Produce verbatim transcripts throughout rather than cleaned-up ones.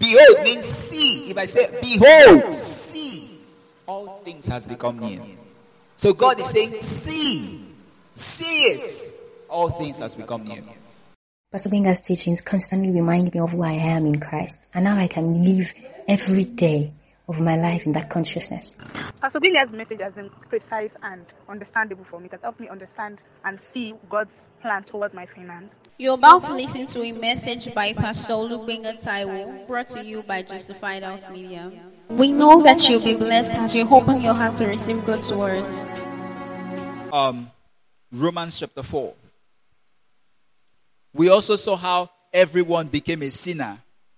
Behold means see. If I say, behold, see, all things has become new. So God is saying, see, see it. All things has become new. Pastor Gbenga's teachings constantly remind me of who I am in Christ, and how I can live every day of my life in that consciousness. Pastor Gbenga's message has been precise and understandable for me. It has helped me understand and see God's plan towards my finance. You're about to listen to a message by Pastor Olugbenga Taiwo, brought to you by Justified House Media. We know that you'll be blessed as you open your heart to receive God's word. Um, Romans chapter four. We also saw how everyone became a sinner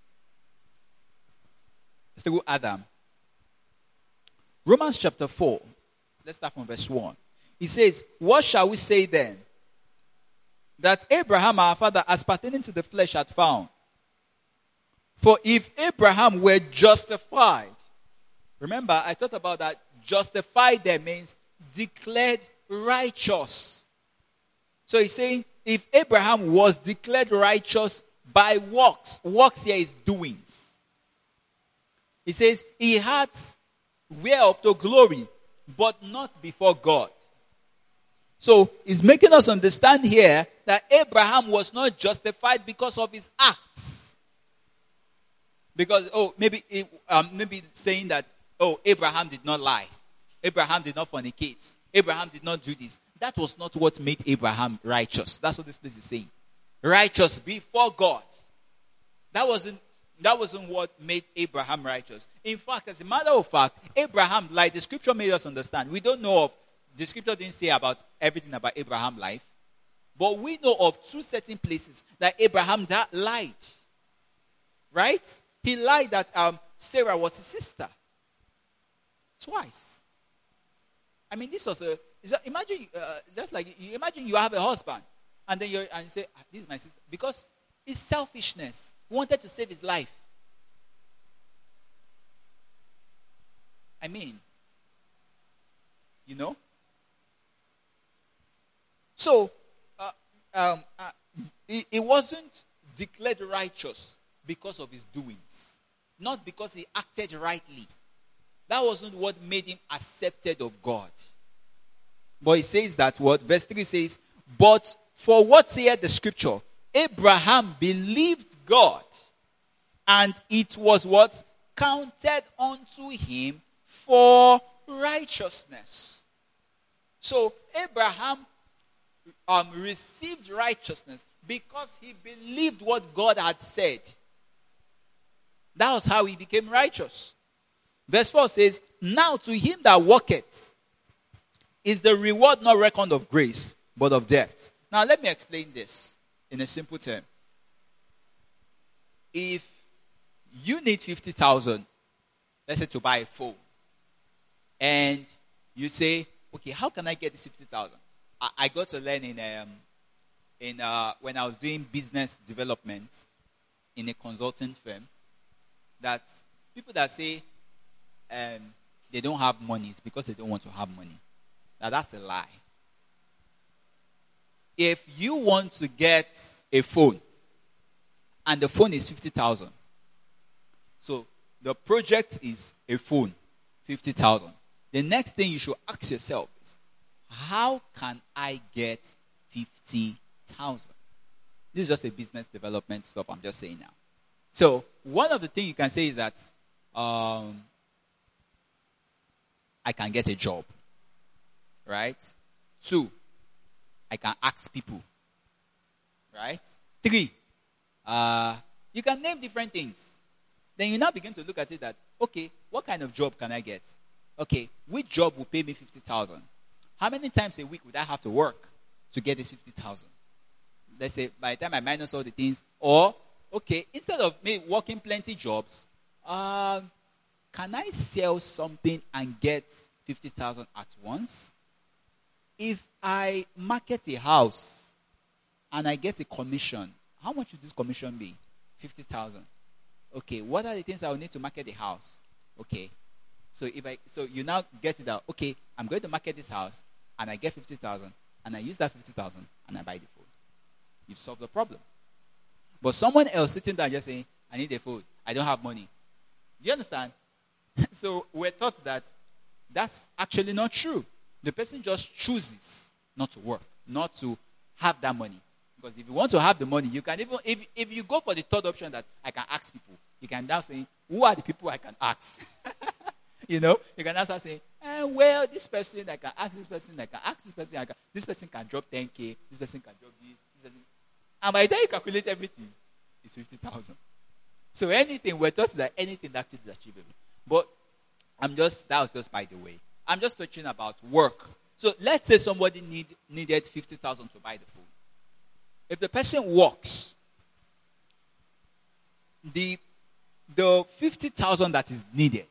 through Adam. Romans chapter four. Let's start from verse one. He says, what shall we say then? That Abraham our father as pertaining to the flesh had found. For if Abraham were justified, remember I thought about that, justified there means declared righteous. So he's saying if Abraham was declared righteous by works, works here is doings. He says he had whereof to glory, but not before God. So he's making us understand here that Abraham was not justified because of his acts. Because, oh, maybe um, maybe saying that, oh, Abraham did not lie. Abraham did not fornicate. Abraham did not do this. That was not what made Abraham righteous. That's what this place is saying. Righteous before God. That wasn't, that wasn't what made Abraham righteous. In fact, as a matter of fact, Abraham, like the scripture made us understand, we don't know of, the scripture didn't say about everything about Abraham's life. But we know of two certain places that Abraham that lied. Right? He lied that um, Sarah was his sister. Twice. I mean, this was a, imagine, uh, just like, you imagine you have a husband, and then you and you say, ah, this is my sister. Because it's selfishness. He wanted to save his life. I mean, you know? So, uh, um, uh, he, he wasn't declared righteous because of his doings. Not because he acted rightly. That wasn't what made him accepted of God. But he says that what? Verse three says, but for what saith the scripture? Abraham believed God, and it was what? Counted unto him for righteousness. So Abraham um, received righteousness because he believed what God had said. That was how he became righteous. Verse four says, now to him that worketh is the reward not reckoned of grace, but of debt. Now let me explain this in a simple term. If you need fifty thousand, let's say to buy a phone, and you say, okay, how can I get this fifty thousand? I, I got to learn in, um, in uh, when I was doing business development in a consulting firm, that people that say um, they don't have money is because they don't want to have money. Now that's a lie. If you want to get a phone, and the phone is fifty thousand, so the project is a phone, fifty thousand. The next thing you should ask yourself is, how can I get fifty thousand? This is just a business development stuff I'm just saying now. So one of the things you can say is that um, I can get a job, right? Two, I can ask people, right? Three, uh, you can name different things. Then you now begin to look at it that, okay, what kind of job can I get? Okay, which job will pay me fifty thousand? How many times a week would I have to work to get this fifty thousand? Let's say by the time I minus all the things, or, okay, instead of me working plenty jobs, um, can I sell something and get fifty thousand at once? If I market a house and I get a commission, how much would this commission be? fifty thousand. Okay, what are the things I will need to market the house? Okay, so if I so you now get it out. Okay, I'm going to market this house and I get fifty thousand and I use that fifty thousand and I buy the phone. You've solved the problem. But someone else sitting there just saying, I need a phone, I don't have money. Do you understand? So we're taught that that's actually not true. The person just chooses not to work, not to have that money. Because if you want to have the money, you can even, if, if you go for the third option that I can ask people, you can now say, who are the people I can ask? You know, you can now start saying, eh, well, this person, I can ask this person, I can ask this person, I can, this person can drop ten K, this person can drop this, this person. And by the time you calculate everything, it's fifty thousand. So anything, we're taught that anything actually is achievable. But I'm just, that was just by the way. I'm just talking about work. So let's say somebody need, needed fifty thousand to buy the food. If the person works, the, the fifty thousand that is needed,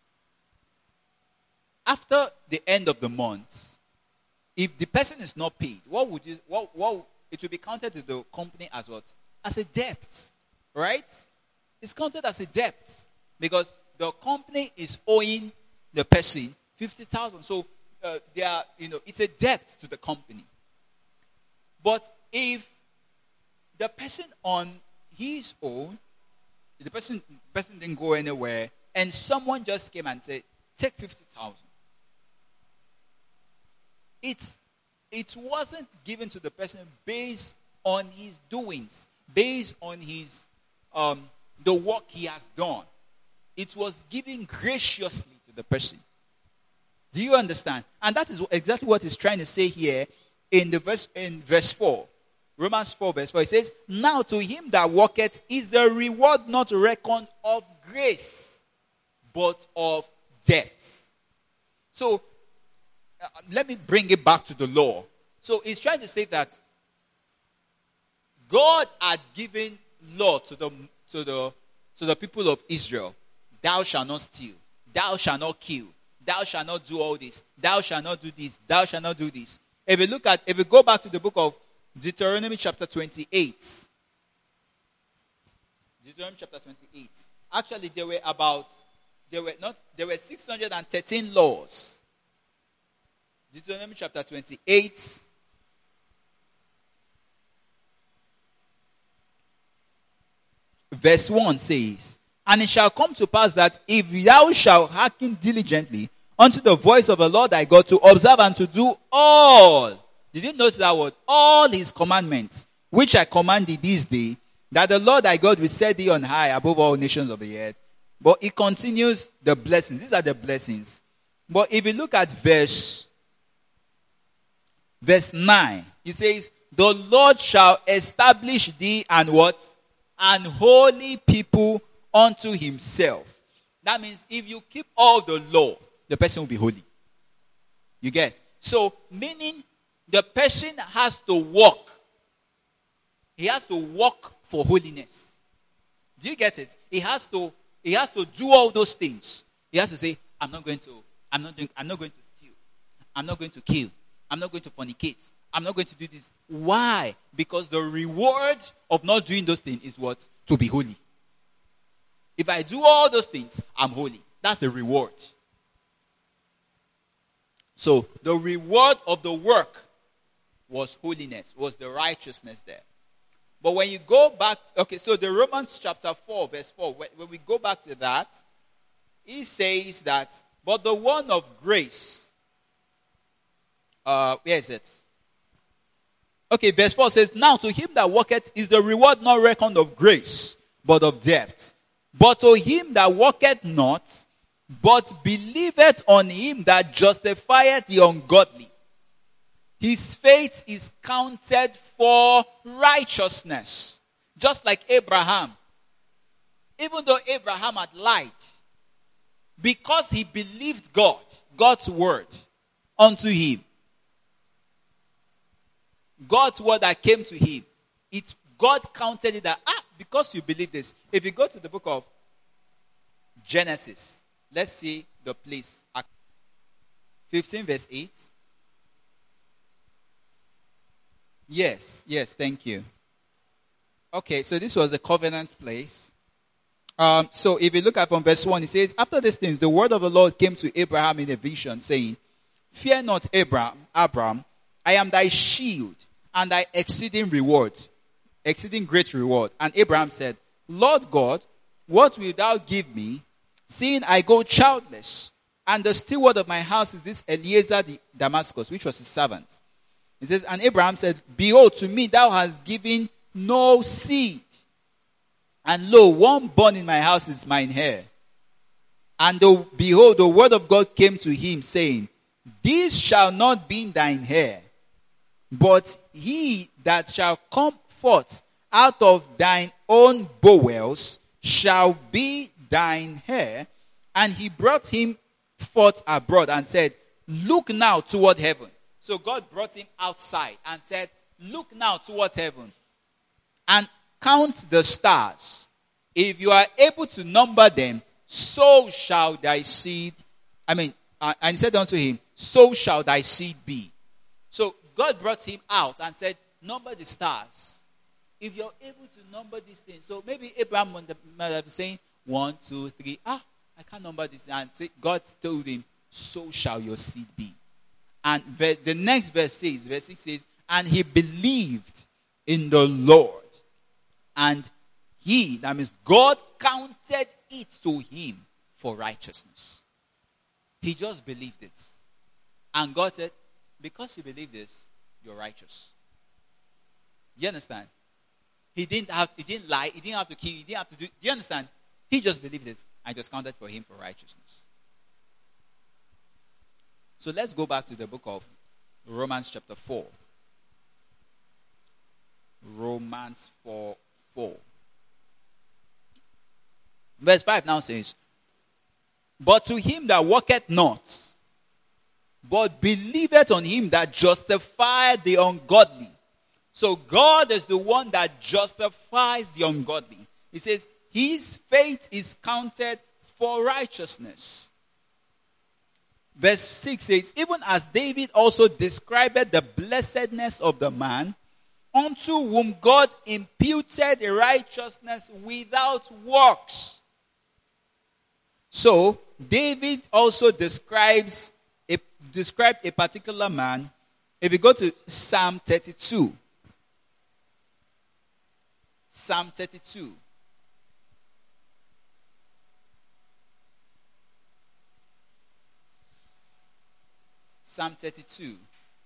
after the end of the month, if the person is not paid, what would you, what, what, it will be counted to the company as what? As a debt, right? It's counted as a debt because the company is owing the person fifty thousand. So uh, they are, you know, it's a debt to the company. But if the person on his own, the person person didn't go anywhere, and someone just came and said, take fifty thousand. It, it wasn't given to the person based on his doings, based on his um, the work he has done. It was given graciously to the person. Do you understand? And that is exactly what he's trying to say here in the verse in verse four. Romans four verse four. It says, now to him that worketh is the reward not reckoned of grace, but of debt. So, uh, let me bring it back to the law. So, he's trying to say that God had given law to the to the to the people of Israel. Thou shalt not steal. Thou shalt not kill. Thou shalt not do all this. Thou shalt not do this. Thou shalt not do this. If you look at, if you go back to the book of Deuteronomy chapter twenty-eight. Deuteronomy chapter twenty-eight. Actually, there were about, there were not, there were six hundred thirteen laws. Deuteronomy chapter twenty-eight. Verse one says, and it shall come to pass that if thou shalt hearken diligently unto the voice of the Lord thy God to observe and to do all. Did you notice that word? All his commandments, which I command thee this day, that the Lord thy God will set thee on high above all nations of the earth. But it continues the blessings. These are the blessings. But if you look at verse, verse nine, it says, the Lord shall establish thee and what? An holy people unto himself. That means if you keep all the law, the person will be holy. You get? So, meaning the person has to work. He has to work for holiness. Do you get it? He has to, he has to do all those things. He has to say, I'm not going to, I'm not doing, I'm not going to steal. I'm not going to kill. I'm not going to fornicate. I'm not going to do this. Why? Because the reward of not doing those things is what? To be holy. If I do all those things, I'm holy. That's the reward. So, the reward of the work was holiness, was the righteousness there. But when you go back, okay, so the Romans chapter four, verse four, when, when we go back to that, he says that, but the one of grace, uh, where is it? Okay, verse four says, now to him that worketh is the reward not reckoned of grace, but of debt. But to him that worketh not, but believeth on him that justifieth the ungodly, his faith is counted for righteousness. Just like Abraham. Even though Abraham had lied, because he believed God, God's word unto him, God's word that came to him, it God counted it that, ah, because you believe this. If you go to the book of Genesis, let's see the place. fifteen verse eight. Yes, yes, thank you. Okay, so this was the covenant place. Um, so if you look at from verse one, it says, after these things, the word of the Lord came to Abraham in a vision, saying, fear not, Abraham, Abraham, I am thy shield and thy exceeding reward, exceeding great reward. And Abraham said, Lord God, what wilt thou give me, seeing I go childless? And the steward of my house is this Eliezer the Damascus, which was his servant. He says, and Abraham said, behold, to me thou hast given no seed. And lo, one born in my house is mine heir. And the, behold, the word of God came to him, saying, this shall not be thine heir, but he that shall come forth out of thine own bowels shall be thine heir. And he brought him forth abroad and said, look now toward heaven. So God brought him outside and said, look now toward heaven and count the stars. If you are able to number them, so shall thy seed, I mean, uh, and he said unto him, so shall thy seed be. So God brought him out and said, number the stars. If you're able to number these things. So maybe Abraham might have been saying, one, two, three. Ah, I can't number this. And God told him, so shall your seed be. And the next verse says, verse six says, and he believed in the Lord. And he, that means God, counted it to him for righteousness. He just believed it. And God said, because you believe this, you're righteous. Do you understand? He didn't have, he didn't lie, he didn't have to kill, he didn't have to do, do you understand? He just believed it and just counted for him for righteousness. So let's go back to the book of Romans chapter four. Romans four, four. Verse five now says, but to him that worketh not, but believeth on him that justifieth the ungodly. So God is the one that justifies the ungodly. He says, his faith is counted for righteousness. Verse six says, even as David also described the blessedness of the man, unto whom God imputed righteousness without works. So, David also describes a, described a particular man. If you go to Psalm thirty-two. Psalm thirty-two. Psalm thirty-two.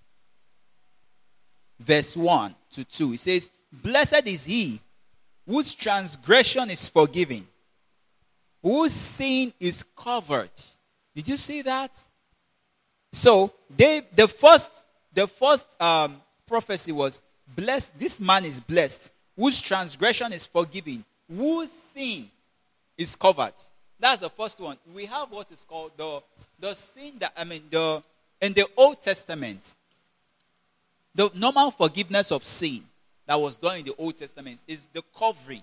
Verse one to two. It says, blessed is he whose transgression is forgiven, whose sin is covered. Did you see that? So, they, the first, the first um, prophecy was, blessed. This man is blessed, whose transgression is forgiven, whose sin is covered. That's the first one. We have what is called the the sin that I mean the in the Old Testament. The normal forgiveness of sin that was done in the Old Testament is the covering.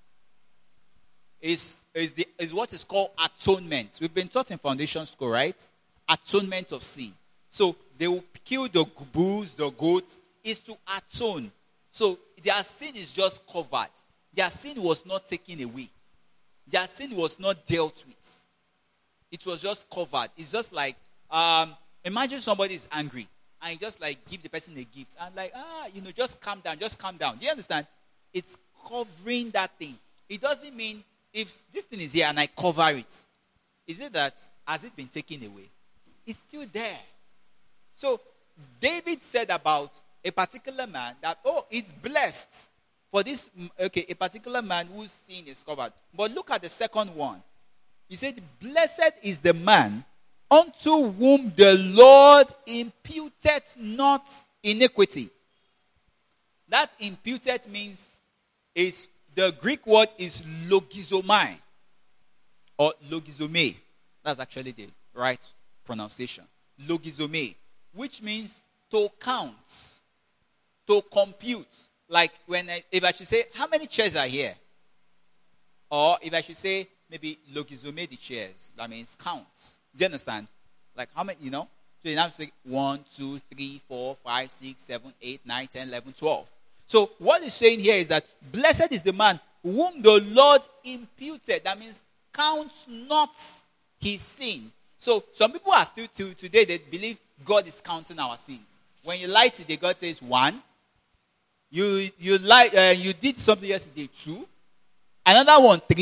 Is is the is what is called atonement. We've been taught in foundation school, right? Atonement of sin. So they will kill the bulls, the goats, is to atone. So their sin is just covered. Their sin was not taken away. Their sin was not dealt with. It was just covered. It's just like um, imagine somebody is angry and you just like give the person a gift and like ah you know just calm down, just calm down. Do you understand? It's covering that thing. It doesn't mean if this thing is here and I cover it, is it that has it been taken away? It's still there. So David said about a particular man that, oh, it's blessed for this, okay, a particular man whose sin is covered. But look at the second one. He said, blessed is the man unto whom the Lord imputed not iniquity. That imputed means, is the Greek word is logizomai or logizome. That's actually the right pronunciation. Logizome, which means to count, to compute. Like when I, if I should say, how many chairs are here? Or if I should say, maybe logizome the chairs. That means counts. Do you understand? Like how many, you know? So you have to say one, two, three, four, five, six, seven, eight, nine, ten, eleven, twelve. So what he's saying here is that blessed is the man whom the Lord imputed. That means counts not his sin. So some people are still till today they believe God is counting our sins. When you lie today, God says one. You you lie uh, you did something yesterday two. Another one three,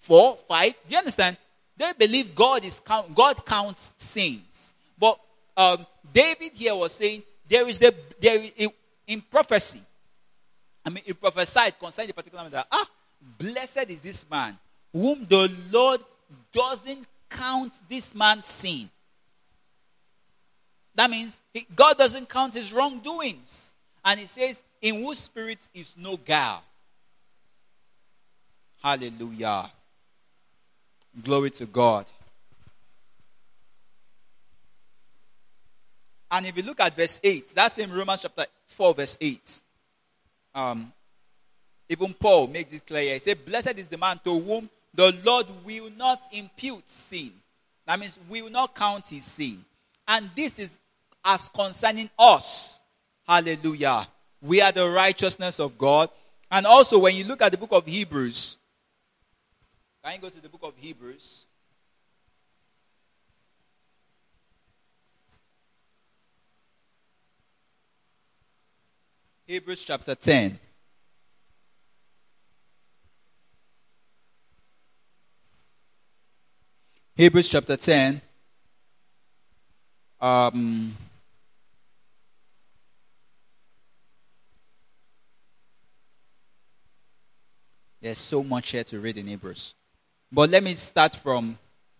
four, five. Do you understand? They believe God is count, God counts sins. But um, David here was saying there is a there is a, in prophecy. I mean, he prophesied concerning the particular matter. Ah, blessed is this man whom the Lord doesn't count this man's sin. That means he, God doesn't count his wrongdoings. And he says, in whose spirit is no guile. Hallelujah. Glory to God. And if you look at verse eight, that's in Romans chapter four, verse eight. Um, even Paul makes it clear. He says, blessed is the man to whom the Lord will not impute sin. That means will not count his sin. And this is as concerning us. Hallelujah. We are the righteousness of God. And also when you look at the book of Hebrews, can you go to the book of Hebrews? Hebrews chapter ten. Hebrews chapter ten. Um, there's so much here to read in Hebrews. But let me start from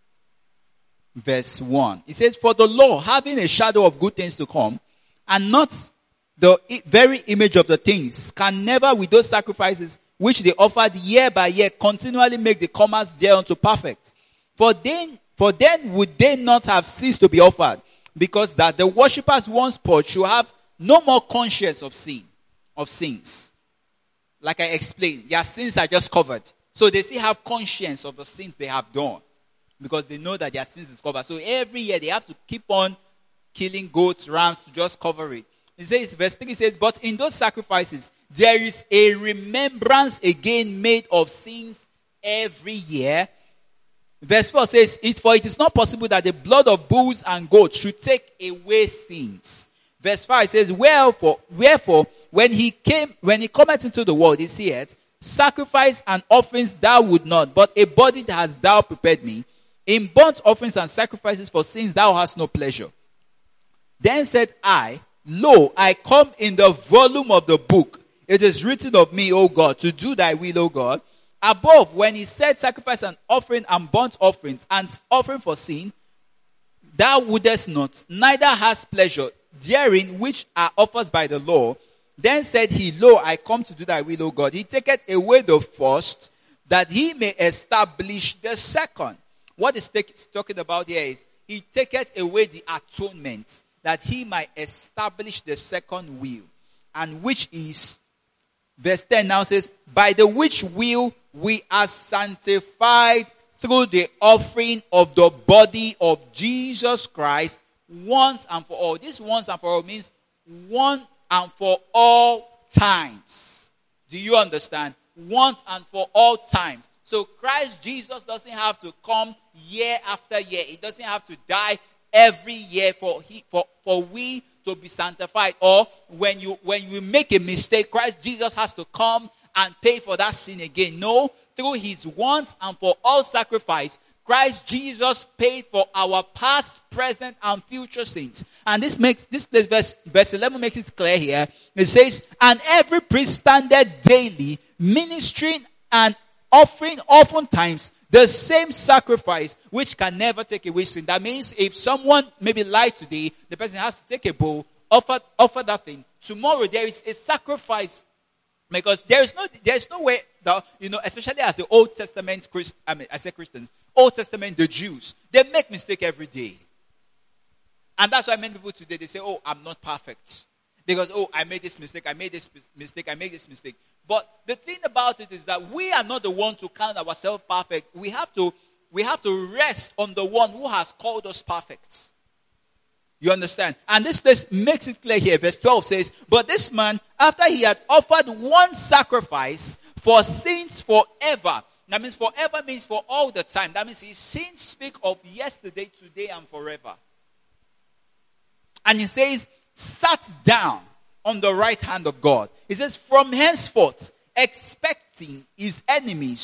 verse one. It says, for the law, having a shadow of good things to come, and not the very image of the things, can never with those sacrifices which they offered year by year continually make the comers thereunto perfect. For then, for then would they not have ceased to be offered, because that the worshippers once purged should have no more conscience of sin, of sins. Like I explained, their sins are just covered. So they still have conscience of the sins they have done, because they know that their sins is covered. So every year they have to keep on killing goats, rams to just cover it. It says, verse three says, but in those sacrifices, there is a remembrance again made of sins every year. Verse four says, it, for it is not possible that the blood of bulls and goats should take away sins. Verse five says, wherefore, wherefore, when he came, when he cometh into the world, he saith, sacrifice and offerings thou would not, but a body that hast thou prepared me. In burnt offerings and sacrifices for sins thou hast no pleasure. Then said I, lo, I come in the volume of the book. It is written of me, O God, to do thy will, O God. Above, when he said sacrifice and offering and burnt offerings and offering for sin, thou wouldest not, neither hast pleasure therein which are offers by the law. Then said he, lo, I come to do thy will, O God. He taketh away the first, that he may establish the second. What is talking about here is, he taketh away the atonement, that he might establish the second will. And which is, verse ten now says, by the which will we are sanctified through the offering of the body of Jesus Christ once and for all. This once and for all means one and for all times. Do you understand? Once and for all times. So Christ Jesus doesn't have to come year after year. He doesn't have to die every year for he, for, for we to be sanctified. Or when you when you make a mistake, Christ Jesus has to come and pay for that sin again. No, through his once and for all sacrifice, Christ Jesus paid for our past, present, and future sins. And this makes this place, verse, verse eleven makes it clear here. It says, and every priest standeth daily, ministering and offering oftentimes the same sacrifice, which can never take away sin. That means if someone maybe lied today, the person has to take a bull, offer offer that thing. Tomorrow there is a sacrifice. Because there is no, there is no way that, you know, especially as the Old Testament Christ, I mean, I say Christians, Old Testament, the Jews, they make mistake every day. And that's why many people today, they say, oh, I'm not perfect. Because, oh, I made this mistake, I made this mistake, I made this mistake. But the thing about it is that we are not the one to count ourselves perfect. We have to, we have to rest on the one who has called us perfect. You understand? And this place makes it clear here. Verse twelve says, but this man, after he had offered one sacrifice for sins forever. That means forever means for all the time. That means his sins speak of yesterday, today, and forever. And he says, sat down on the right hand of God. He says, from henceforth, expecting his enemies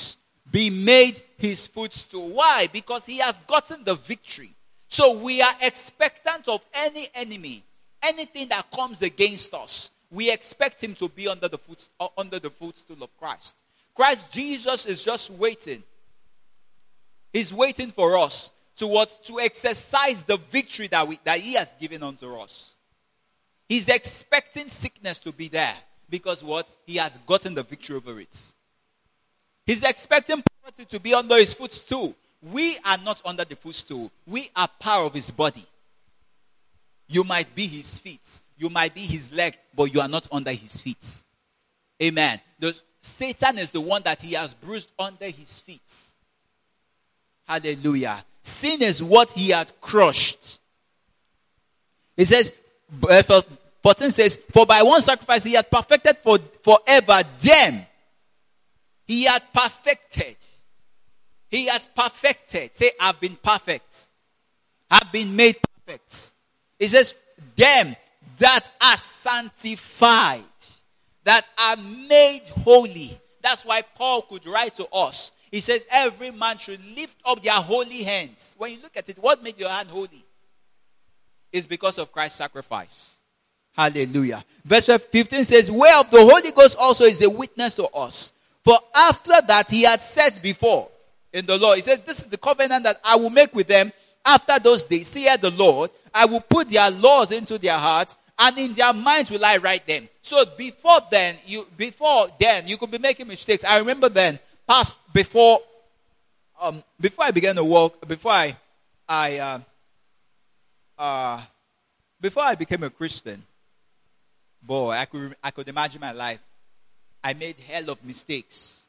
be made his footstool. Why? Because he has gotten the victory. So we are expectant of any enemy, anything that comes against us. We expect him to be under the foot, uh, under the footstool of Christ. Christ Jesus is just waiting. He's waiting for us to what? To exercise the victory that we that he has given unto us. He's expecting sickness to be there because what? He has gotten the victory over it. He's expecting poverty to be under his footstool. We are not under the footstool. We are part of his body. You might be his feet. You might be his leg, but you are not under his feet. Amen. The, Satan is the one that he has bruised under his feet. Hallelujah. Sin is what he had crushed. It says, fourteen says, for by one sacrifice he had perfected for forever them. He had perfected. He had perfected. Say, I've been perfect. I've been made perfect. It says, them that are sanctified, that are made holy. That's why Paul could write to us. He says, every man should lift up their holy hands. When you look at it, what made your hand holy? It's because of Christ's sacrifice. Hallelujah. Verse fifteen says, whereof the Holy Ghost also is a witness to us. For after that he had said before in the Lord, he says, this is the covenant that I will make with them after those days, saith the Lord. I will put their laws into their hearts, and in their minds will I write them. So before then, you before then, you could be making mistakes. I remember then, past before, um, before I began to walk, before I, I, uh, uh, before I became a Christian, boy, I could I could imagine my life. I made hell of mistakes.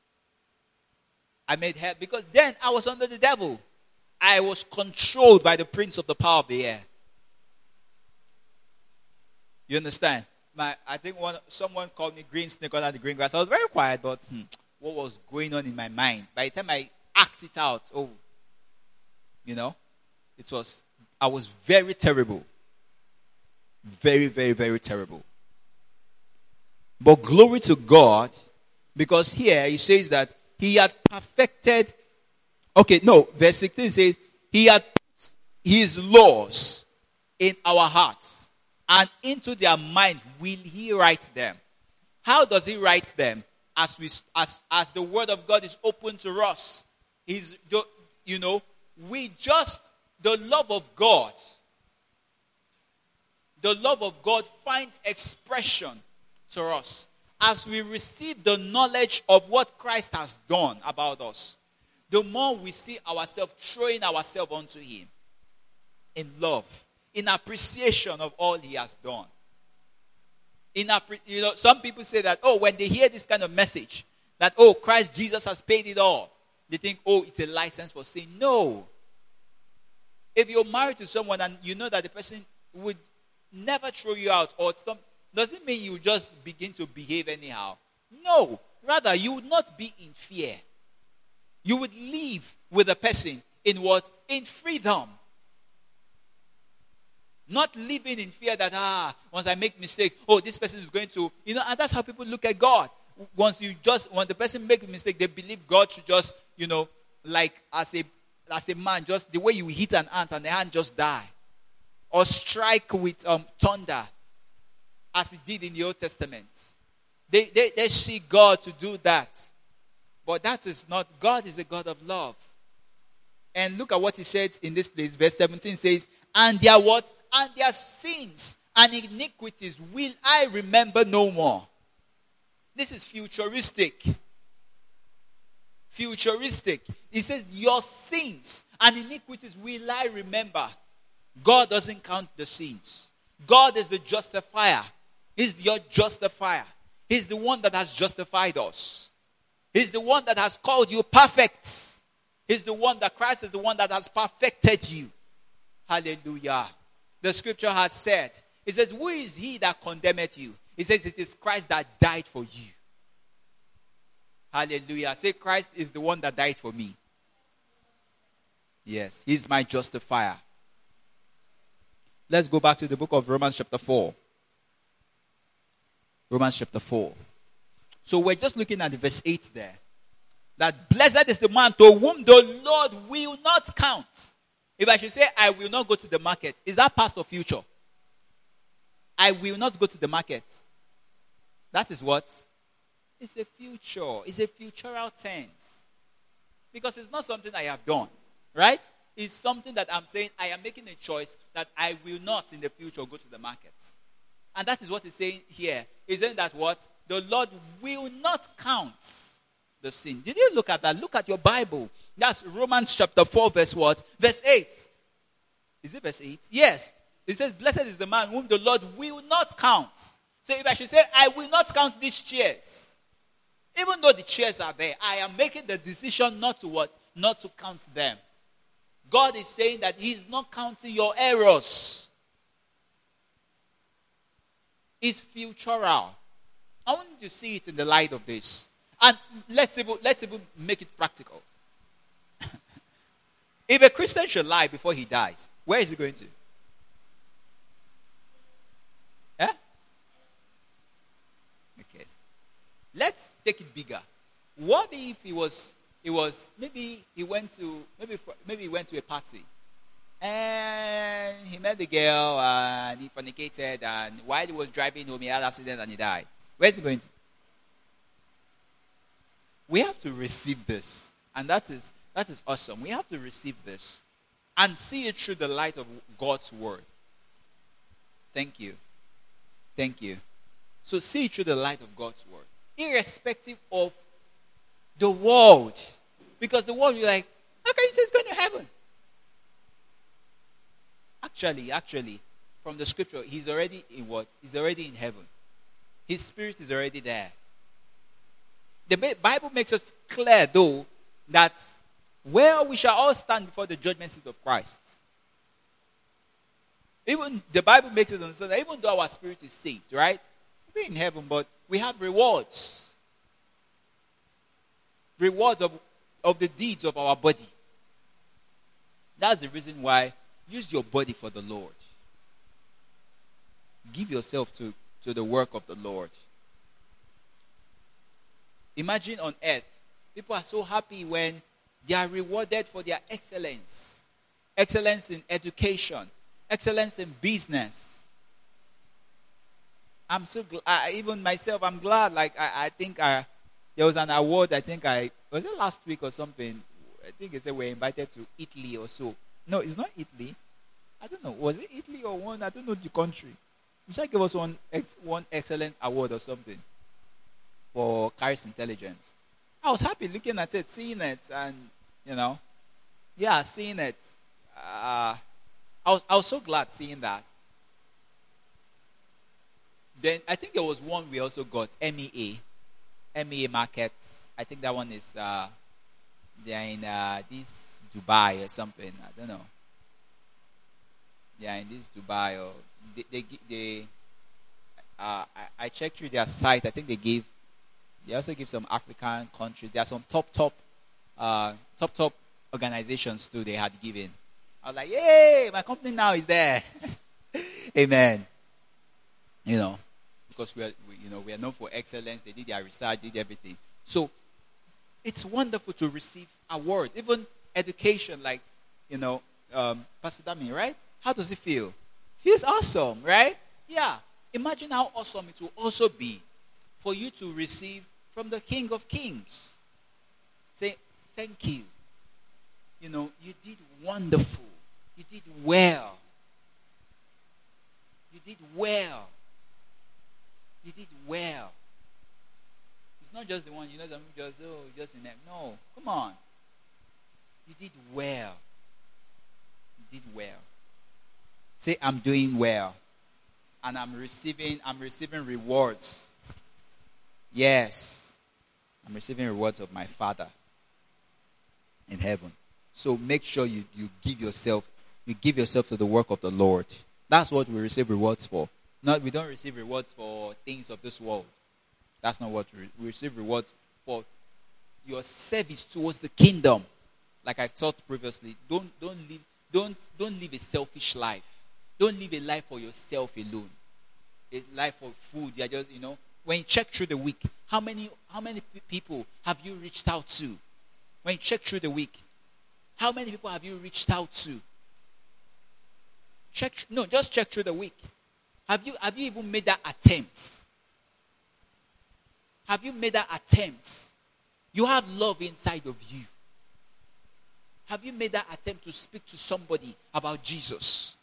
I made hell because then I was under the devil. I was controlled by the prince of the power of the air. You understand? My, I think one someone called me green snake under the green grass. I was very quiet, but hmm, what was going on in my mind? By the time I act it out, oh, you know, it was, I was very terrible. Very, very, very terrible. But glory to God, because here he says that he had perfected. Okay, no, verse sixteen says, he had put his laws in our hearts, and into their minds will he write them. How does he write them? As we, as, as the word of God is open to us. He's, you know, we just, the love of God, the love of God finds expression to us as we receive the knowledge of what Christ has done about us. The more we see ourselves throwing ourselves onto him in love, in appreciation of all he has done. In appre- you know, some people say that, oh, when they hear this kind of message, that, oh, Christ Jesus has paid it all, they think, oh, it's a license for sin. No. If you're married to someone and you know that the person would never throw you out or some, doesn't mean you just begin to behave anyhow. No. Rather, you would not be in fear. You would live with a person in what? In freedom. Not living in fear that, ah, once I make mistake, oh, this person is going to, you know, and that's how people look at God. Once you just, when the person makes a mistake, they believe God should just, you know, like as a, as a man, just the way you hit an ant and the ant just die. Or strike with um, thunder, as he did in the Old Testament. They, they, they see God to do that. But that is not, God is a God of love. And look at what he says in this place. Verse seventeen says, and their what? And their sins and iniquities will I remember no more. This is futuristic. Futuristic. He says, your sins and iniquities will I remember. God doesn't count the sins. God is the justifier. He's your justifier. He's the one that has justified us. He's the one that has called you perfect. He's the one that Christ is the one that has perfected you. Hallelujah. The scripture has said, it says, who is he that condemneth you? It says it is Christ that died for you. Hallelujah. Say, Christ is the one that died for me. Yes, he's my justifier. Let's go back to the book of Romans chapter four. Romans chapter four. So we're just looking at the verse eight there. That blessed is the man to whom the Lord will not count. If I should say, I will not go to the market, is that past or future? I will not go to the market. That is what? It's a future. It's a futural tense. Because it's not something I have done. Right? It's something that I'm saying, I am making a choice that I will not in the future go to the market. And that is what he's saying here. He's saying that what? The Lord will not count the sin. Did you look at that? Look at your Bible. That's Romans chapter four, verse what? Verse eight. Is it verse eight? Yes. It says, blessed is the man whom the Lord will not count. So if I should say, I will not count these chairs. Even though the chairs are there, I am making the decision not to what? Not to count them. God is saying that he's not counting your errors. It's futural. I want you to see it in the light of this. And let's even, let's even make it practical. If a Christian should lie before he dies, where is he going to? Eh? Okay. Let's take it bigger. What if he was, he was, maybe he went to, maybe, maybe he went to a party. And he met the girl and he fornicated, and while he was driving home, he had an accident and he died. Where's he going to? We have to receive this. And that is that is awesome. We have to receive this and see it through the light of God's word. Thank you. Thank you. So see it through the light of God's word. Irrespective of the world. Because the world, you're like, how can you say it's going to heaven? Actually, actually, from the scripture, he's already in what? He's already in heaven. His spirit is already there. The Bible makes us clear, though, that where we shall all stand before the judgment seat of Christ. Even the Bible makes us understand that even though our spirit is saved, right? We're in heaven, but we have rewards. Rewards of, of the deeds of our body. That's the reason why use your body for the Lord. Give yourself to, to the work of the Lord. Imagine on earth, people are so happy when they are rewarded for their excellence. Excellence in education. Excellence in business. I'm so glad, even myself, I'm glad, like, I, I think I, there was an award, I think I, was it last week or something? I think they said we're invited to Italy or so. No, it's not Italy. I don't know. Was it Italy or one? I don't know the country. Michelle gave us one, ex, one excellent award or something for Charis Intelligence. I was happy looking at it, seeing it, and, you know, yeah, seeing it. Uh, I was, I was so glad seeing that. Then I think there was one we also got, M E A. M E A Markets. I think that one is, uh, they're in uh, this Dubai or something. I don't know. Yeah, in this Dubai, or they, they, they uh, I, I checked through their site. I think they give, they also give some African countries. There are some top, top, uh, top, top organizations too. They had given. I was like, yay! My company now is there. Amen. You know, because we are, we, you know, we are known for excellence. They did their research, did everything. So it's wonderful to receive awards, even education, like, you know, um, Pastor Dami, right? How does it feel? Feels awesome, right? Yeah. Imagine how awesome it will also be for you to receive from the King of Kings. Say, thank you. You know, you did wonderful. You did well. You did well. You did well. It's not just the one, you know, some people just, oh, just in there. No, come on. You did well. You did well. Say, I'm doing well. And I'm receiving, I'm receiving rewards. Yes. I'm receiving rewards of my Father in heaven. So make sure you, you give yourself, you give yourself to the work of the Lord. That's what we receive rewards for. Not, we don't receive rewards for things of this world. That's not what we, we receive rewards for. Your service towards the kingdom. Like I taught previously, don't don't live don't don't live a selfish life. Don't live a life for yourself alone. A life for food. You're just, you know, when you check through the week, how many how many people have you reached out to? When you check through the week, how many people have you reached out to? Check, no, just check through the week. Have you, have you even made that attempt? Have you made that attempt? You have love inside of you. Have you made that attempt to speak to somebody about Jesus?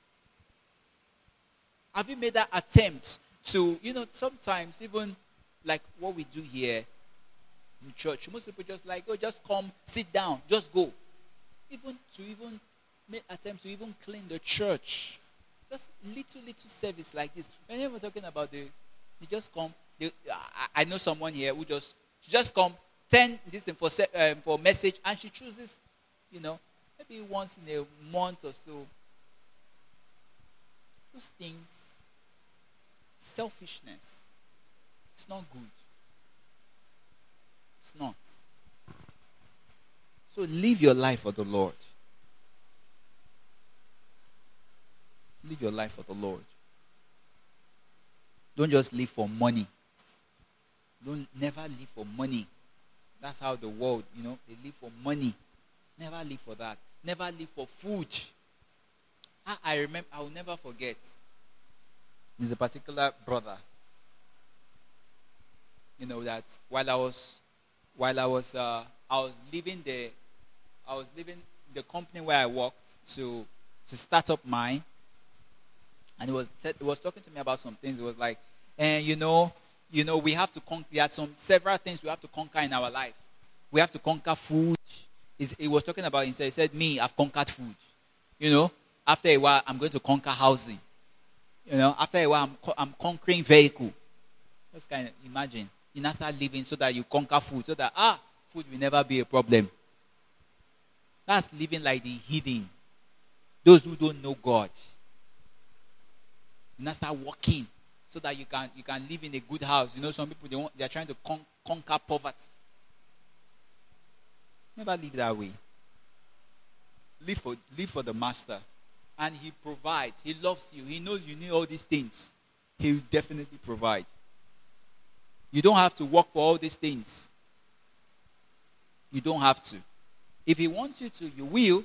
Have you made that attempt to, you know, sometimes even like what we do here in church, most people just like, oh, just come, sit down, just go. Even to even make attempt to even clean the church. Just little, little service like this. Whenever we're talking about the, you just come. They, I, I know someone here who just, she just come, ten this thing for, um, for message, and she chooses, you know, maybe once in a month or so. Those things, selfishness, it's not good. It's not. So live your life for the Lord. Live your life for the Lord. Don't just live for money. Don't never live for money. That's how the world, you know, they live for money. Never live for that. Never live for food. I, I remember, I will never forget. There's a particular brother. You know that while I was, while I was, uh, I was leaving the, I was leaving the company where I worked to, to start up mine. And he was, te- he was talking to me about some things. It was like, and you know, you know, we have to conquer. There are some several things we have to conquer in our life. We have to conquer food. He's, he was talking about himself. He said, "Me, I've conquered food. You know, after a while, I'm going to conquer housing. You know, after a while, I'm, co- I'm conquering vehicle. Just kind of imagine. You now start living so that you conquer food, so that ah, food will never be a problem. That's living like the heathen. Those who don't know God. You now start working so that you can you can live in a good house. You know, some people they want, they are trying to con- conquer poverty. Never live that way. Live for live for the master, and he provides. He loves you. He knows you need all these things. He will definitely provide. You don't have to work for all these things. You don't have to. If he wants you to, you will.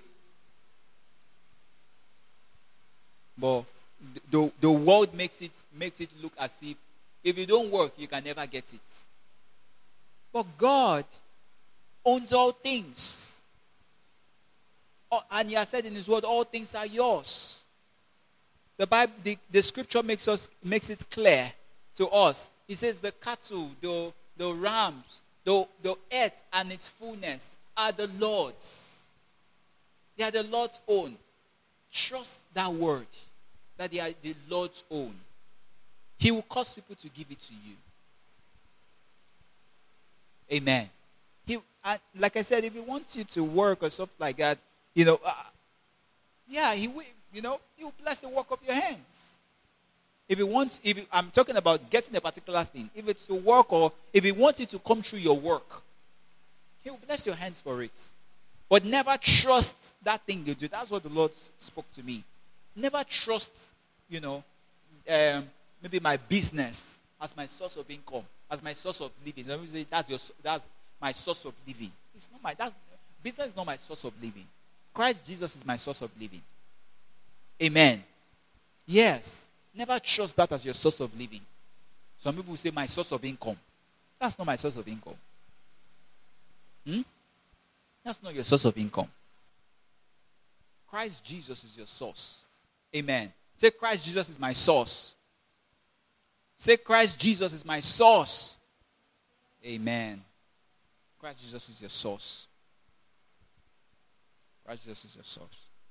But the, the world makes it makes it look as if if you don't work, you can never get it. But God owns all things. Oh, and he has said in his word, all things are yours. The Bible, the, the scripture makes us makes it clear to us. It says the cattle, the, the rams, the, the earth and its fullness are the Lord's. They are the Lord's own. Trust that word, that they are the Lord's own. He will cause people to give it to you. Amen. He, uh, like I said, if he wants you to work or something like that, you know, uh, yeah, he will, you know, he will bless the work of your hands. If he wants, if he, I'm talking about getting a particular thing, if it's to work or if he wants you to come through your work, he will bless your hands for it. But never trust that thing you do. That's what the Lord spoke to me. Never trust, you know, um, maybe my business as my source of income, as my source of living. Let me say that's your, that's my source of living. It's not my, that's, business is not my source of living. Christ Jesus is my source of living. Amen. Yes. Never trust that as your source of living. Some people say my source of income. That's not my source of income. Hmm? That's not your source of income. Christ Jesus is your source. Amen. Say Christ Jesus is my source. Say Christ Jesus is my source. Amen. Christ Jesus is your source. Christ Jesus is your source.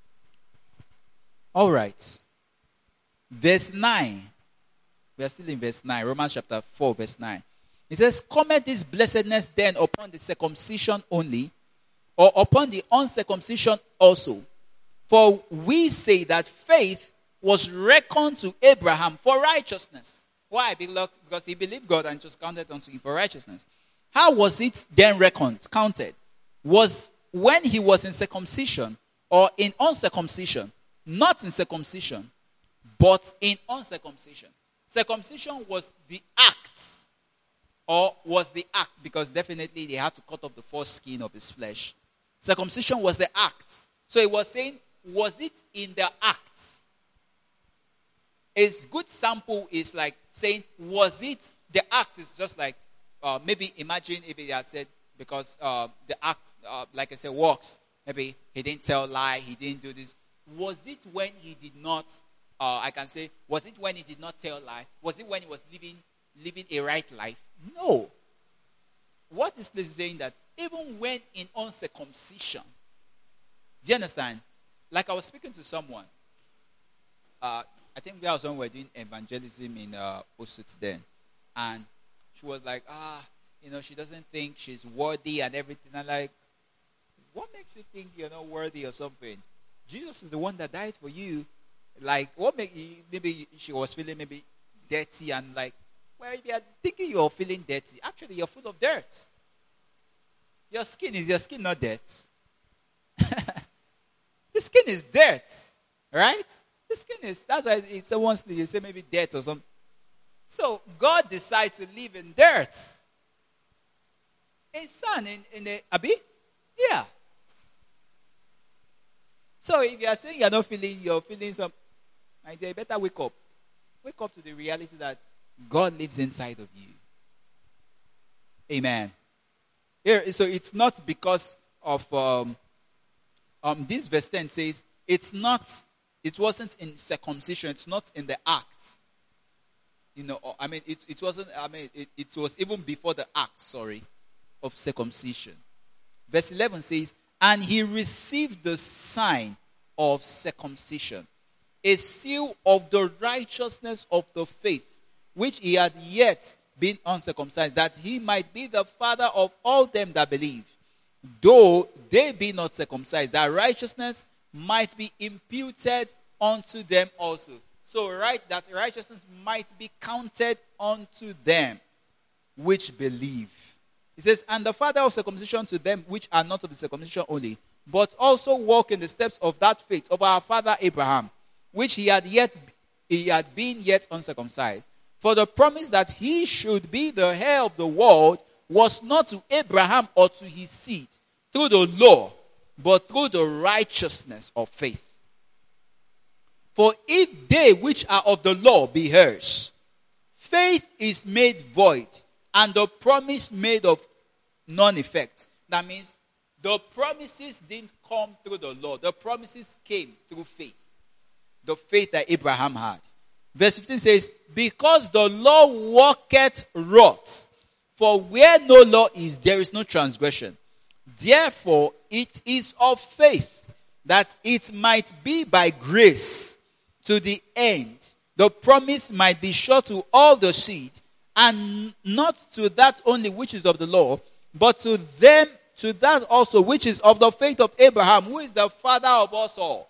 All right. Verse nine. We are still in verse nine. Romans chapter four, verse nine. It says, "Cometh this blessedness then upon the circumcision only, or upon the uncircumcision also? For we say that faith was reckoned to Abraham for righteousness." Why? Because he believed God and it was counted unto him for righteousness. How was it then reckoned, counted? Was when he was in circumcision or in uncircumcision? Not in circumcision, but in uncircumcision. Circumcision was the act Or was the act? Because definitely they had to cut off the foreskin of his flesh. Circumcision was the act. So it was saying, was it in the act? A good sample is like saying, was it, the act is just like, uh, maybe imagine if he had said, because uh, the act, uh, like I said, works. Maybe he didn't tell lie, he didn't do this. Was it when he did not, uh, I can say, was it when he did not tell lie? Was it when he was living, living a right life? No. What this place is saying that even when in uncircumcision, do you understand? Like I was speaking to someone, uh, I think we was when we were doing evangelism in uh, Osut then. And she was like, ah, you know, she doesn't think she's worthy and everything. I'm like, what makes you think you're not worthy or something? Jesus is the one that died for you. Like, what make you, maybe she was feeling maybe dirty and like, well, if you're thinking you're feeling dirty, actually you're full of dirt. Your skin, is your skin not dirt? The skin is dirt, right? The skin is, that's why if someone sleeps, you say maybe dirt or something. So God decides to live in dirt. In sun, in, in the, Abi? Yeah. So if you are saying you're not feeling, you're feeling some, my dear, you better wake up. Wake up to the reality that God lives inside of you. Amen. Here, so it's not because of, um, um, this verse ten says, it's not, it wasn't in circumcision, it's not in the act. You know, I mean, it, it wasn't, I mean, it, it was even before the act, sorry, of circumcision. Verse eleven says, and he received the sign of circumcision, a seal of the righteousness of the faith, which he had yet been uncircumcised, that he might be the father of all them that believe, though they be not circumcised, that righteousness might be imputed unto them also. So right, that righteousness might be counted unto them which believe. He says, and the father of circumcision to them which are not of the circumcision only, but also walk in the steps of that faith of our father Abraham, which he had yet he had been yet uncircumcised. For the promise that he should be the heir of the world was not to Abraham or to his seed through the law, but through the righteousness of faith. For if they which are of the law be heirs, faith is made void, and the promise made of none effect. That means the promises didn't come through the law. The promises came through faith. The faith that Abraham had. Verse fifteen says, because the law worketh wrath, for where no law is, there is no transgression. Therefore, it is of faith, that it might be by grace, to the end the promise might be sure to all the seed, and not to that only which is of the law, but to them, to that also which is of the faith of Abraham, who is the father of us all.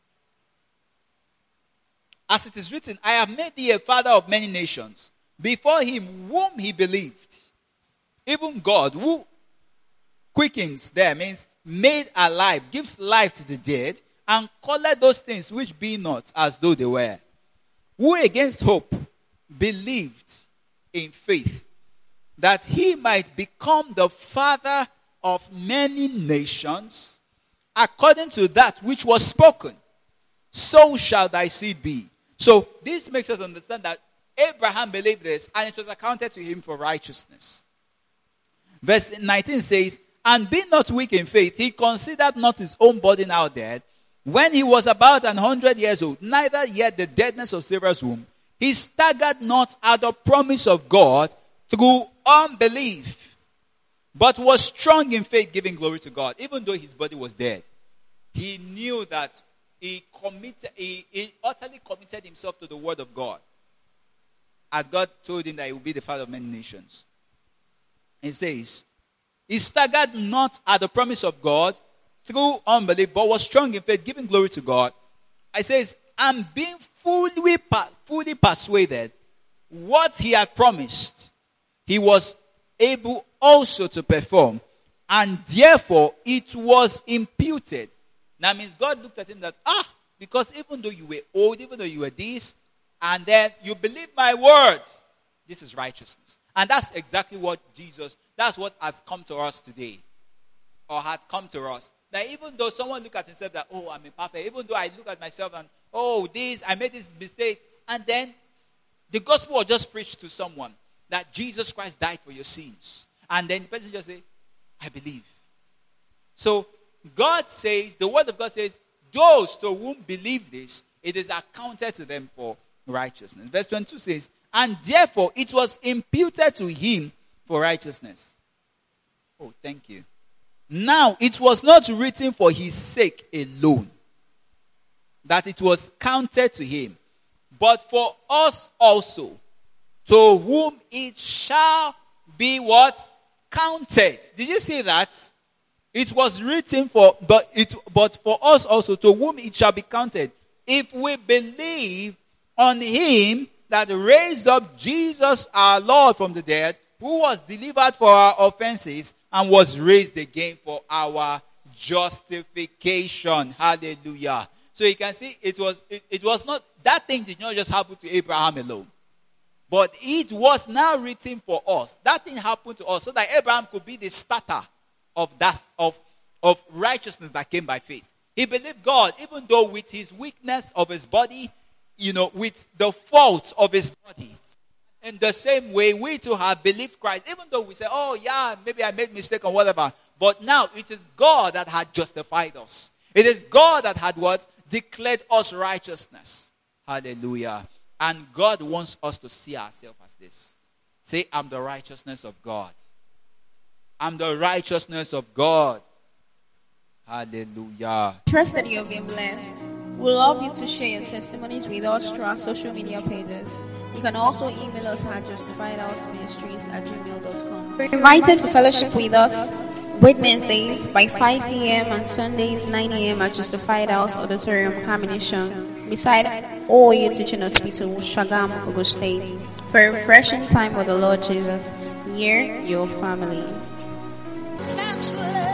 As it is written, I have made thee a father of many nations, before him whom he believed. Even God, who quickens there, means made alive, gives life to the dead, and calleth those things which be not as though they were. Who against hope believed in faith, that he might become the father of many nations, according to that which was spoken, so shall thy seed be. So this makes us understand that Abraham believed this, and it was accounted to him for righteousness. Verse nineteen says, and being not weak in faith, he considered not his own body now dead, when he was about an hundred years old, neither yet the deadness of Sarah's womb. He staggered not at the promise of God through unbelief, but was strong in faith, giving glory to God. Even though his body was dead, he knew that he committed, he, he utterly committed himself to the word of God. As God told him that he would be the father of many nations. He says, he staggered not at the promise of God through unbelief, but was strong in faith, giving glory to God. I says, and being fully, fully persuaded what he had promised, he was able also to perform, and therefore it was imputed. That means God looked at him that, ah, because even though you were old, even though you were this, and then you believe my word, this is righteousness. And that's exactly what Jesus, that's what has come to us today. Or had come to us. That even though someone look at himself that, oh, I'm imperfect. Even though I look at myself and, oh, this, I made this mistake. And then the gospel was just preached to someone that Jesus Christ died for your sins. And then the person just say, I believe. So God says, the word of God says, those to whom believe this, it is accounted to them for righteousness. Verse twenty-two says, and therefore it was imputed to him for righteousness. Oh, thank you. Now it was not written for his sake alone that it was counted to him, but for us also, to whom it shall be what? Counted. Did you see that? It was written for, but it, but for us also, to whom it shall be counted. If we believe on him that raised up Jesus our Lord from the dead, who was delivered for our offenses and was raised again for our justification. Hallelujah. So you can see it was, it, it was not, that thing did not just happen to Abraham alone. But it was now written for us. That thing happened to us so that Abraham could be the starter of that, of, of righteousness that came by faith. He believed God, even though with his weakness of his body, you know, with the fault of his body. In the same way, we too have believed Christ, even though we say, oh yeah, maybe I made mistake or whatever. But now it is God that had justified us. It is God that had what? Declared us righteousness. Hallelujah. And God wants us to see ourselves as this. Say, I'm the righteousness of God. I'm the righteousness of God. Hallelujah. Trust that you have been blessed. We love you to share your testimonies with us through our social media pages. You can also email us at justifiedhouseministries at gmail dot com. We're invited to fellowship with us Wednesdays by five p.m. and Sundays nine a.m. at Justified House Auditorium, Ammunition, beside O O U Teaching Hospital, Shagam, Ogun State, for a refreshing time with the Lord Jesus. Near your family. Naturally.